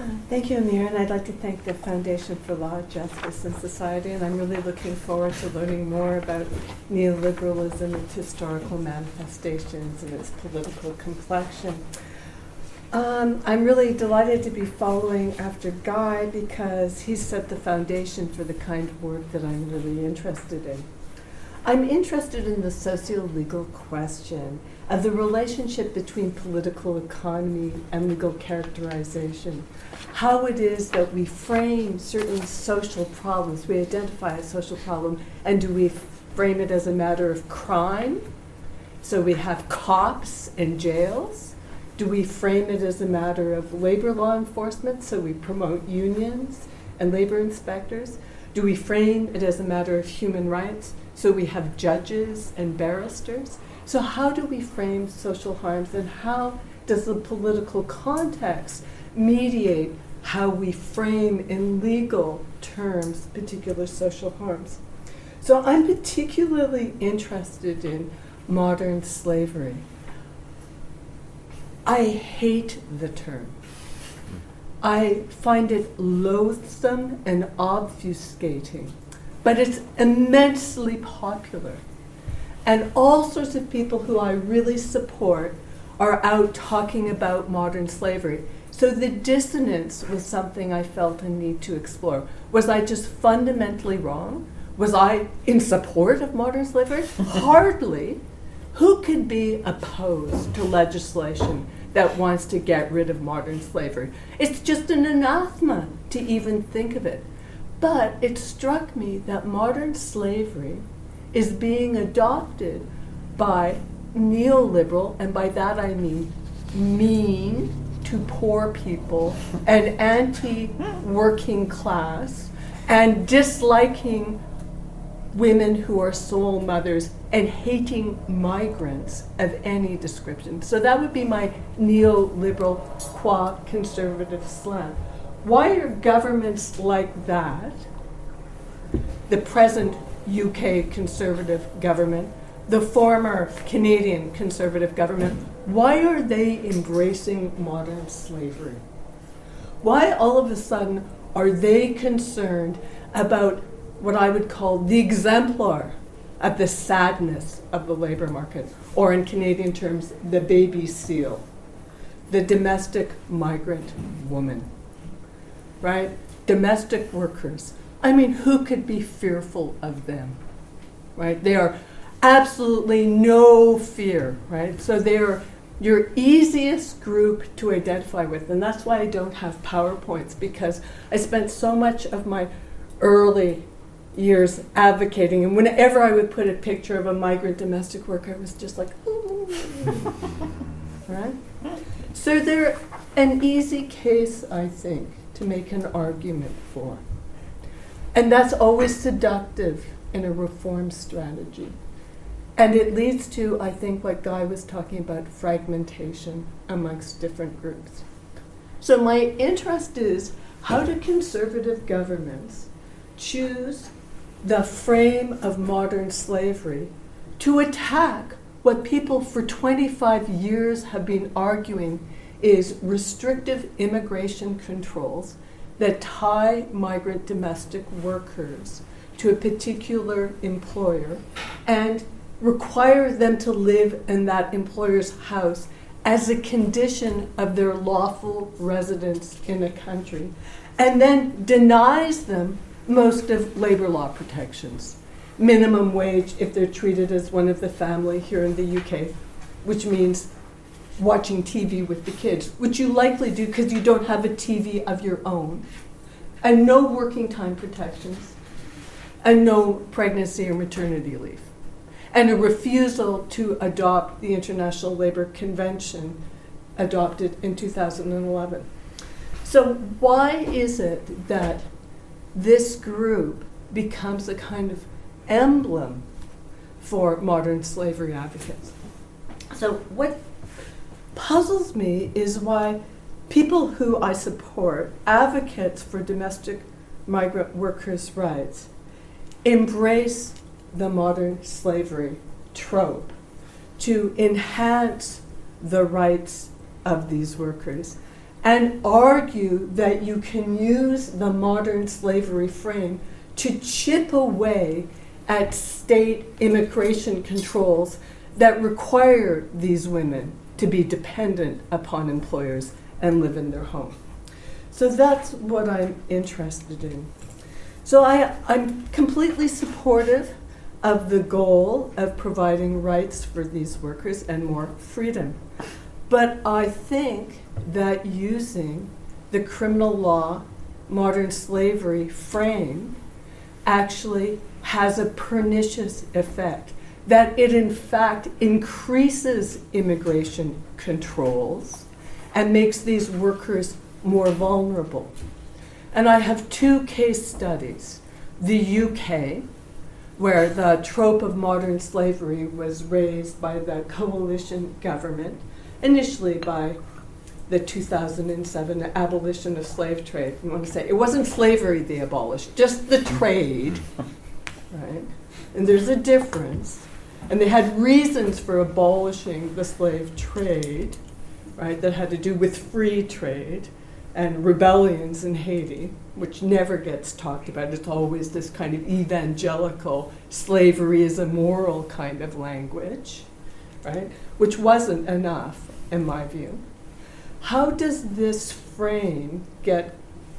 Thank you, Amir, and I'd like to thank the Foundation for Law, Justice, and Society, and I'm really looking forward to learning more about neoliberalism, its historical manifestations, and its political complexion. I'm really delighted to be following after Guy because he set the foundation for the kind of work that I'm really interested in. I'm interested in the socio-legal question of the relationship between political economy and legal characterization. How it is that we frame certain social problems, we identify a social problem, and do we frame it as a matter of crime? So we have cops and jails. Do we frame it as a matter of labor law enforcement? So we promote unions and labor inspectors. Do we frame it as a matter of human rights? So we have judges and barristers. So how do we frame social harms, and how does the political context mediate how we frame in legal terms particular social harms? So I'm particularly interested in modern slavery. I hate the term. I find it loathsome and obfuscating, but it's immensely popular. And all sorts of people who I really support are out talking about modern slavery. So the dissonance was something I felt a need to explore. Was I just fundamentally wrong? Was I in support of modern slavery? Hardly. Who could be opposed to legislation that wants to get rid of modern slavery? It's just an anathema to even think of it. But it struck me that modern slavery is being adopted by neoliberal, and by that I mean mean to poor people and anti-working class and disliking women who are sole mothers and hating migrants of any description. So that would be my neoliberal qua conservative slant. Why are governments like that, the present UK conservative government, the former Canadian conservative government, why are they embracing modern slavery? Why all of a sudden are they concerned about what I would call the exemplar of the sadness of the labor market, or in Canadian terms, the baby seal, the domestic migrant woman, right? Domestic workers. I mean, who could be fearful of them, right? They are absolutely no fear, right? So they're your easiest group to identify with, and that's why I don't have PowerPoints, because I spent so much of my early years advocating, and whenever I would put a picture of a migrant domestic worker, I was just like, ooh, right? So they're an easy case, I think, to make an argument for. And that's always seductive in a reform strategy. And it leads to, I think, what Guy was talking about, fragmentation amongst different groups. So my interest is, how do conservative governments choose the frame of modern slavery to attack what people for 25 years have been arguing is restrictive immigration controls that tie migrant domestic workers to a particular employer and require them to live in that employer's house as a condition of their lawful residence in a country, and then denies them most of labor law protections. Minimum wage if they're treated as one of the family here in the UK, which means watching TV with the kids, which you likely do because you don't have a TV of your own, and no working time protections, and no pregnancy or maternity leave, and a refusal to adopt the International Labour Convention adopted in 2011. So why is it that this group becomes a kind of emblem for modern slavery advocates? So what puzzles me is why people who I support, advocates for domestic migrant workers' rights, embrace the modern slavery trope to enhance the rights of these workers. and argue that you can use the modern slavery frame to chip away at state immigration controls that require these women to be dependent upon employers and live in their home. So that's what I'm interested in. So I'm completely supportive of the goal of providing rights for these workers and more freedom. But I think that using the criminal law, modern slavery frame actually has a pernicious effect, that it in fact increases immigration controls and makes these workers more vulnerable. And I have two case studies. The UK, where the trope of modern slavery was raised by the coalition government, initially by the 2007 abolition of slave trade. I want to say it wasn't slavery they abolished, just the trade, right? And there's a difference. And they had reasons for abolishing the slave trade, right, that had to do with free trade and rebellions in Haiti, which never gets talked about. It's always this kind of evangelical, slavery is immoral kind of language, right, which wasn't enough, in my view. How does this frame get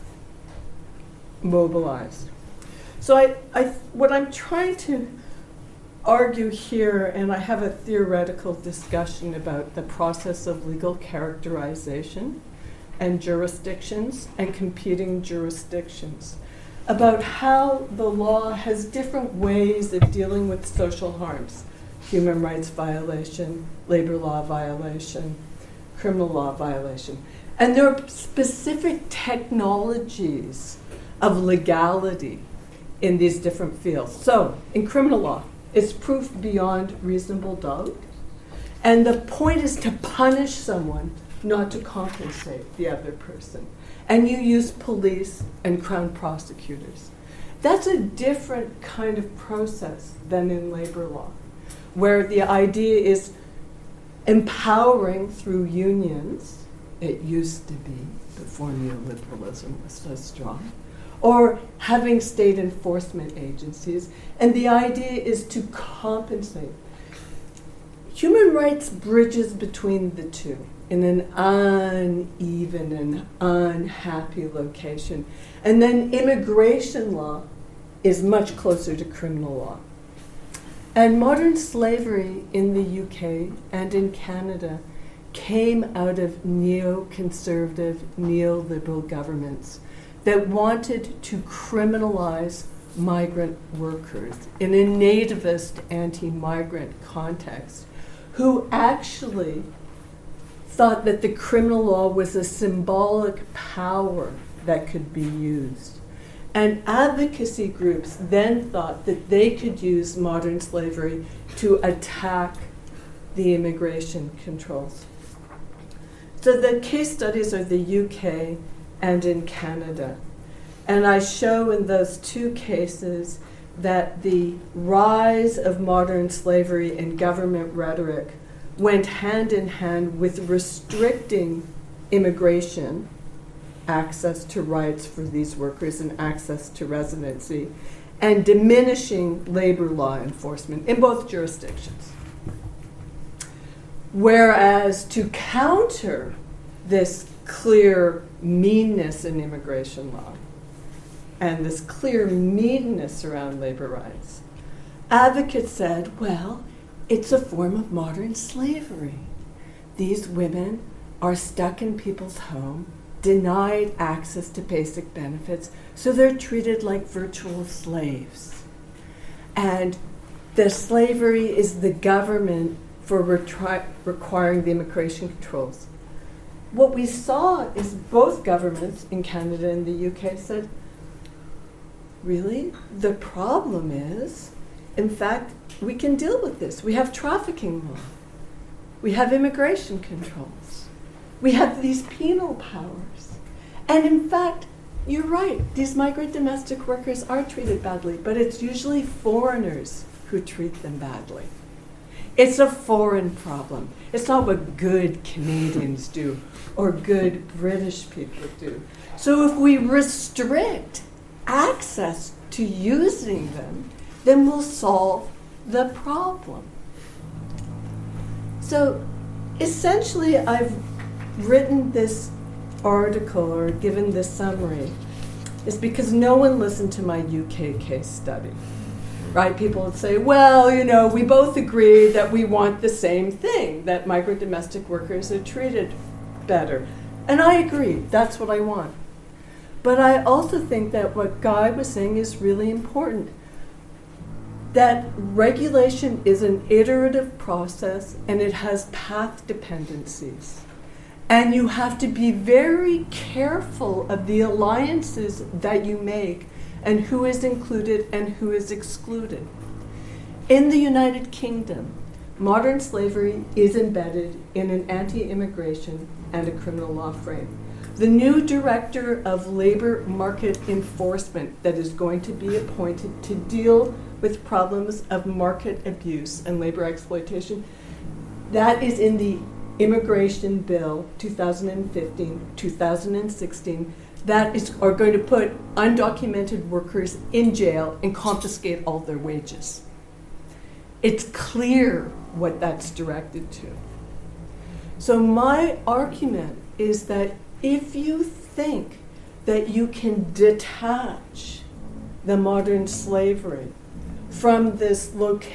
mobilized? So what I'm trying to argue here, and I have a theoretical discussion about the process of legal characterization and jurisdictions and competing jurisdictions, about how the law has different ways of dealing with social harms, human rights violation, labor law violation, criminal law violation. And there are specific technologies of legality in these different fields. So, in criminal law, it's proof beyond reasonable doubt. And the point is to punish someone, not to compensate the other person. And you use police and crown prosecutors. That's a different kind of process than in labor law, where the idea is empowering through unions. It used to be before neoliberalism was so strong. Or having state enforcement agencies. And the idea is to compensate. Human rights bridges between the two in an uneven and unhappy location. And then immigration law is much closer to criminal law. And modern slavery in the UK and in Canada came out of neoconservative, neoliberal governments that wanted to criminalize migrant workers in a nativist anti-migrant context, who actually thought that the criminal law was a symbolic power that could be used. And advocacy groups then thought that they could use modern slavery to attack the immigration controls. So the case studies are the UK and in Canada. And I show in those two cases that the rise of modern slavery and government rhetoric went hand in hand with restricting immigration, access to rights for these workers and access to residency, and diminishing labor law enforcement in both jurisdictions. Whereas to counter this clear meanness in immigration law and this clear meanness around labor rights, advocates said, well, it's a form of modern slavery. These women are stuck in people's home, denied access to basic benefits, so they're treated like virtual slaves. And the slavery is the government for requiring the immigration controls. What we saw is both governments in Canada and the UK said, really? The problem is, in fact, we can deal with this. We have trafficking law. We have immigration controls. We have these penal powers. And in fact, you're right, these migrant domestic workers are treated badly, but it's usually foreigners who treat them badly. It's a foreign problem. It's not what good Canadians do or good British people do. So if we restrict access to using them, then we'll solve the problem. So essentially, I've written this article or given this summary is because no one listened to my UK case study. Right? People would say, well, you know, we both agree that we want the same thing, that migrant domestic workers are treated better. And I agree, that's what I want. But I also think that what Guy was saying is really important, that regulation is an iterative process and it has path dependencies. And you have to be very careful of the alliances that you make and who is included and who is excluded. In the United Kingdom, modern slavery is embedded in an anti-immigration and a criminal law frame. The new director of labor market enforcement that is going to be appointed to deal with problems of market abuse and labor exploitation, that is in the Immigration Bill 2015-2016, that are going to put undocumented workers in jail and confiscate all their wages. It's clear what that's directed to. So my argument is that if you think that you can detach the modern slavery from this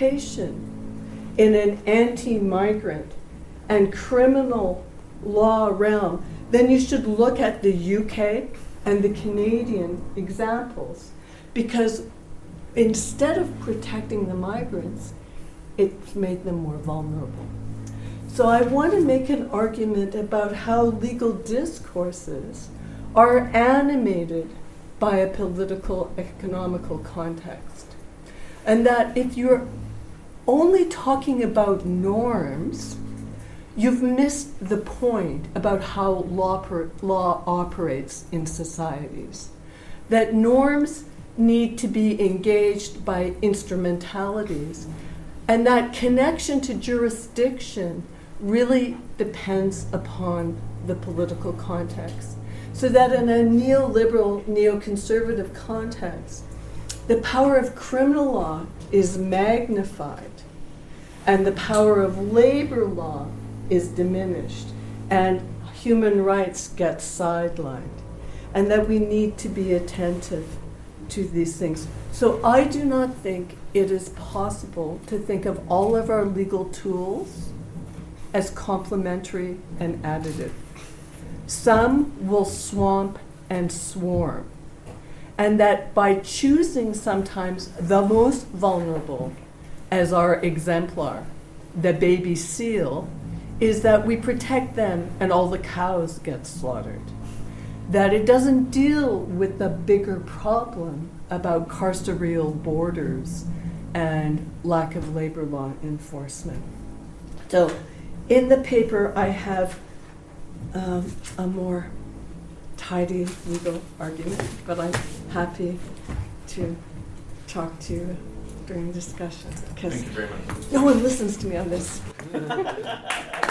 location in an anti-migrant and criminal law realm, then you should look at the UK and the Canadian examples, because instead of protecting the migrants, it's made them more vulnerable. So I want to make an argument about how legal discourses are animated by a political, economical context. And that if you're only talking about norms, you've missed the point about how law operates in societies. That norms need to be engaged by instrumentalities, and that connection to jurisdiction really depends upon the political context. So that in a neoliberal, neoconservative context, the power of criminal law is magnified, and the power of labor law is diminished, and human rights get sidelined, and that we need to be attentive to these things. So I do not think it is possible to think of all of our legal tools as complementary and additive. Some will swamp and swarm, and that by choosing sometimes the most vulnerable as our exemplar, the baby seal, is that we protect them and all the cows get slaughtered. That it doesn't deal with the bigger problem about carceral borders and lack of labor law enforcement. So in the paper, I have a more tidy legal argument, but I'm happy to talk to you during discussion, because Thank you very much. no one listens to me on this.